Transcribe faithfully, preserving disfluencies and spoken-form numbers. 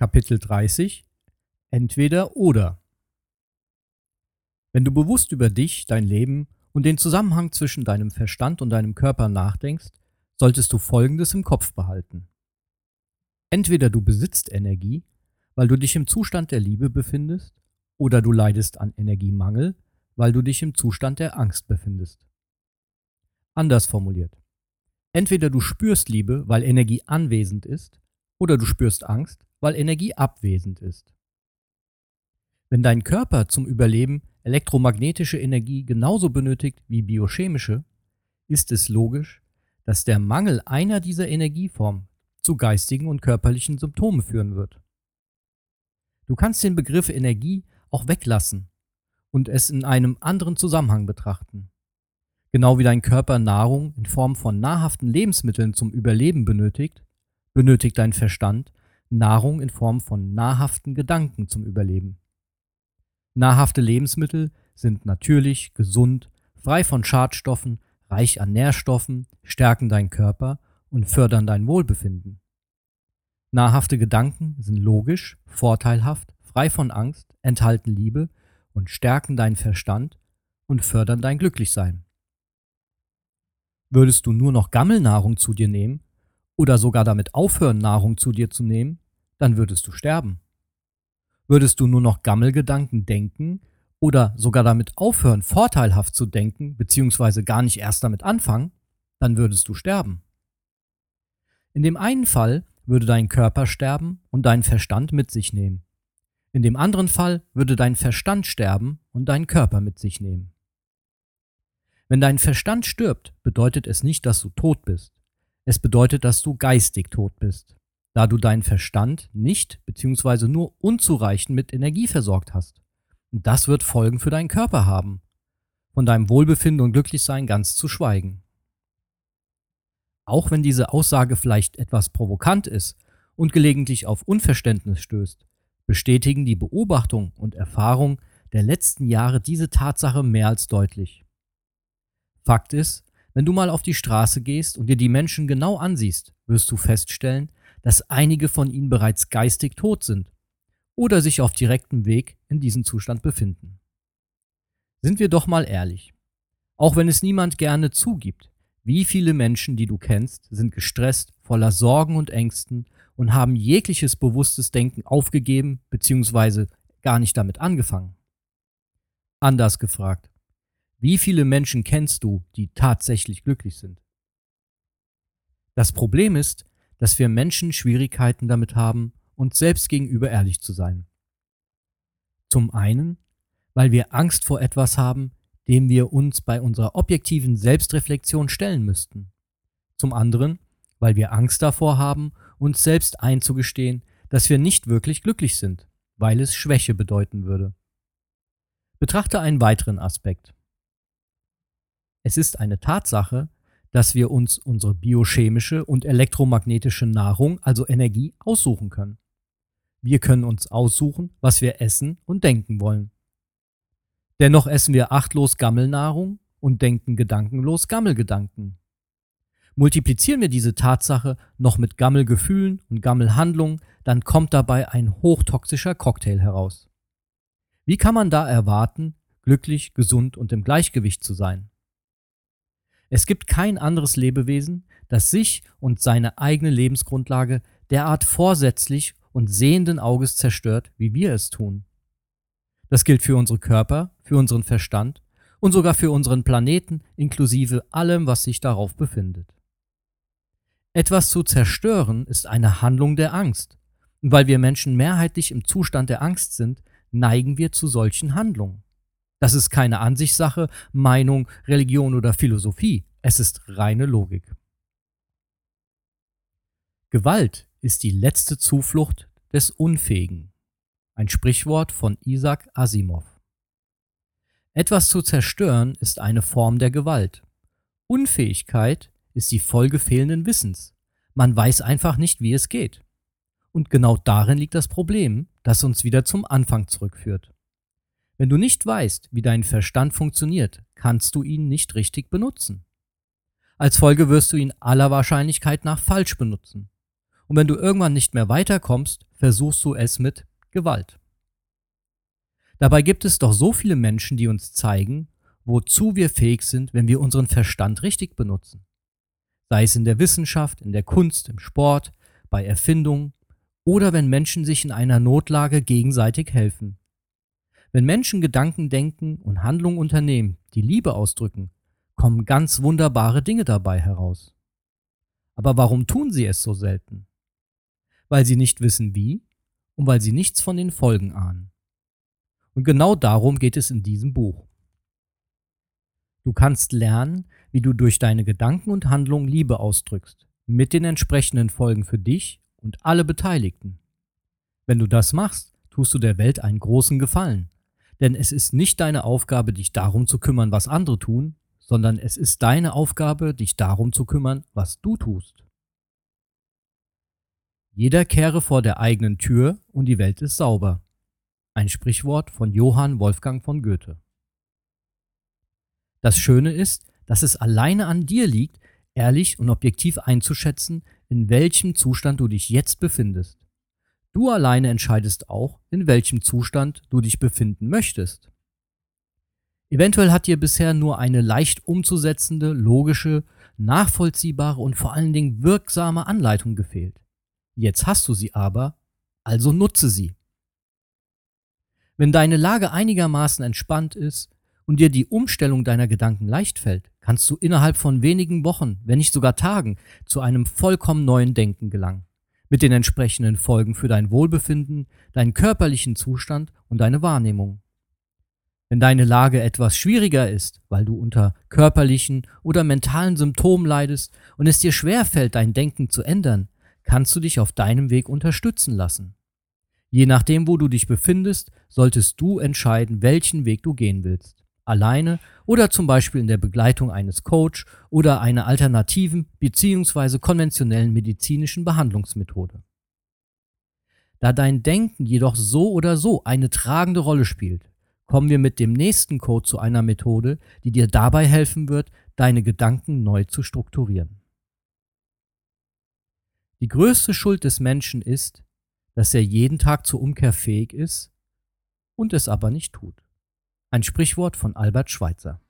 Kapitel dreißig Entweder oder. Wenn du bewusst über dich, dein Leben und den Zusammenhang zwischen deinem Verstand und deinem Körper nachdenkst, solltest du Folgendes im Kopf behalten. Entweder du besitzt Energie, weil du dich im Zustand der Liebe befindest, oder du leidest an Energiemangel, weil du dich im Zustand der Angst befindest. Anders formuliert. Entweder du spürst Liebe, weil Energie anwesend ist, oder du spürst Angst, weil Energie abwesend ist. Wenn dein Körper zum Überleben elektromagnetische Energie genauso benötigt wie biochemische, ist es logisch, dass der Mangel einer dieser Energieformen zu geistigen und körperlichen Symptomen führen wird. Du kannst den Begriff Energie auch weglassen und es in einem anderen Zusammenhang betrachten. Genau wie dein Körper Nahrung in Form von nahrhaften Lebensmitteln zum Überleben benötigt, benötigt dein Verstand Nahrung in Form von nahrhaften Gedanken zum Überleben. Nahrhafte Lebensmittel sind natürlich, gesund, frei von Schadstoffen, reich an Nährstoffen, stärken deinen Körper und fördern dein Wohlbefinden. Nahrhafte Gedanken sind logisch, vorteilhaft, frei von Angst, enthalten Liebe und stärken deinen Verstand und fördern dein Glücklichsein. Würdest du nur noch Gammelnahrung zu dir nehmen oder sogar damit aufhören, Nahrung zu dir zu nehmen, dann würdest du sterben. Würdest du nur noch Gammelgedanken denken oder sogar damit aufhören, vorteilhaft zu denken, beziehungsweise gar nicht erst damit anfangen, dann würdest du sterben. In dem einen Fall würde dein Körper sterben und deinen Verstand mit sich nehmen. In dem anderen Fall würde dein Verstand sterben und deinen Körper mit sich nehmen. Wenn dein Verstand stirbt, bedeutet es nicht, dass du tot bist. Es bedeutet, dass du geistig tot bist, da du deinen Verstand nicht bzw. nur unzureichend mit Energie versorgt hast. Und das wird Folgen für deinen Körper haben, von deinem Wohlbefinden und Glücklichsein ganz zu schweigen. Auch wenn diese Aussage vielleicht etwas provokant ist und gelegentlich auf Unverständnis stößt, bestätigen die Beobachtung und Erfahrung der letzten Jahre diese Tatsache mehr als deutlich. Fakt ist, wenn du mal auf die Straße gehst und dir die Menschen genau ansiehst, wirst du feststellen, dass einige von ihnen bereits geistig tot sind oder sich auf direktem Weg in diesem Zustand befinden. Sind wir doch mal ehrlich, auch wenn es niemand gerne zugibt, wie viele Menschen, die du kennst, sind gestresst, voller Sorgen und Ängsten und haben jegliches bewusstes Denken aufgegeben bzw. gar nicht damit angefangen. Anders gefragt, wie viele Menschen kennst du, die tatsächlich glücklich sind? Das Problem ist, dass wir Menschen Schwierigkeiten damit haben, uns selbst gegenüber ehrlich zu sein. Zum einen, weil wir Angst vor etwas haben, dem wir uns bei unserer objektiven Selbstreflexion stellen müssten. Zum anderen, weil wir Angst davor haben, uns selbst einzugestehen, dass wir nicht wirklich glücklich sind, weil es Schwäche bedeuten würde. Betrachte einen weiteren Aspekt. Es ist eine Tatsache, dass wir uns unsere biochemische und elektromagnetische Nahrung, also Energie, aussuchen können. Wir können uns aussuchen, was wir essen und denken wollen. Dennoch essen wir achtlos Gammelnahrung und denken gedankenlos Gammelgedanken. Multiplizieren wir diese Tatsache noch mit Gammelgefühlen und Gammelhandlungen, dann kommt dabei ein hochtoxischer Cocktail heraus. Wie kann man da erwarten, glücklich, gesund und im Gleichgewicht zu sein? Es gibt kein anderes Lebewesen, das sich und seine eigene Lebensgrundlage derart vorsätzlich und sehenden Auges zerstört, wie wir es tun. Das gilt für unsere Körper, für unseren Verstand und sogar für unseren Planeten inklusive allem, was sich darauf befindet. Etwas zu zerstören ist eine Handlung der Angst. Und weil wir Menschen mehrheitlich im Zustand der Angst sind, neigen wir zu solchen Handlungen. Das ist keine Ansichtssache, Meinung, Religion oder Philosophie. Es ist reine Logik. Gewalt ist die letzte Zuflucht des Unfähigen. Ein Sprichwort von Isaac Asimov. Etwas zu zerstören ist eine Form der Gewalt. Unfähigkeit ist die Folge fehlenden Wissens. Man weiß einfach nicht, wie es geht. Und genau darin liegt das Problem, das uns wieder zum Anfang zurückführt. Wenn du nicht weißt, wie dein Verstand funktioniert, kannst du ihn nicht richtig benutzen. Als Folge wirst du ihn aller Wahrscheinlichkeit nach falsch benutzen. Und wenn du irgendwann nicht mehr weiterkommst, versuchst du es mit Gewalt. Dabei gibt es doch so viele Menschen, die uns zeigen, wozu wir fähig sind, wenn wir unseren Verstand richtig benutzen. Sei es in der Wissenschaft, in der Kunst, im Sport, bei Erfindungen oder wenn Menschen sich in einer Notlage gegenseitig helfen. Wenn Menschen Gedanken denken und Handlungen unternehmen, die Liebe ausdrücken, kommen ganz wunderbare Dinge dabei heraus. Aber warum tun sie es so selten? Weil sie nicht wissen wie und weil sie nichts von den Folgen ahnen. Und genau darum geht es in diesem Buch. Du kannst lernen, wie du durch deine Gedanken und Handlungen Liebe ausdrückst, mit den entsprechenden Folgen für dich und alle Beteiligten. Wenn du das machst, tust du der Welt einen großen Gefallen. Denn es ist nicht deine Aufgabe, dich darum zu kümmern, was andere tun, sondern es ist deine Aufgabe, dich darum zu kümmern, was du tust. Jeder kehre vor der eigenen Tür und die Welt ist sauber. Ein Sprichwort von Johann Wolfgang von Goethe. Das Schöne ist, dass es alleine an dir liegt, ehrlich und objektiv einzuschätzen, in welchem Zustand du dich jetzt befindest. Du alleine entscheidest auch, in welchem Zustand du dich befinden möchtest. Eventuell hat dir bisher nur eine leicht umzusetzende, logische, nachvollziehbare und vor allen Dingen wirksame Anleitung gefehlt. Jetzt hast du sie aber, also nutze sie. Wenn deine Lage einigermaßen entspannt ist und dir die Umstellung deiner Gedanken leicht fällt, kannst du innerhalb von wenigen Wochen, wenn nicht sogar Tagen, zu einem vollkommen neuen Denken gelangen, mit den entsprechenden Folgen für dein Wohlbefinden, deinen körperlichen Zustand und deine Wahrnehmung. Wenn deine Lage etwas schwieriger ist, weil du unter körperlichen oder mentalen Symptomen leidest und es dir schwerfällt, dein Denken zu ändern, kannst du dich auf deinem Weg unterstützen lassen. Je nachdem, wo du dich befindest, solltest du entscheiden, welchen Weg du gehen willst. Alleine oder zum Beispiel in der Begleitung eines Coach oder einer alternativen bzw. konventionellen medizinischen Behandlungsmethode. Da dein Denken jedoch so oder so eine tragende Rolle spielt, kommen wir mit dem nächsten Code zu einer Methode, die dir dabei helfen wird, deine Gedanken neu zu strukturieren. Die größte Schuld des Menschen ist, dass er jeden Tag zur Umkehr fähig ist und es aber nicht tut. Ein Sprichwort von Albert Schweitzer.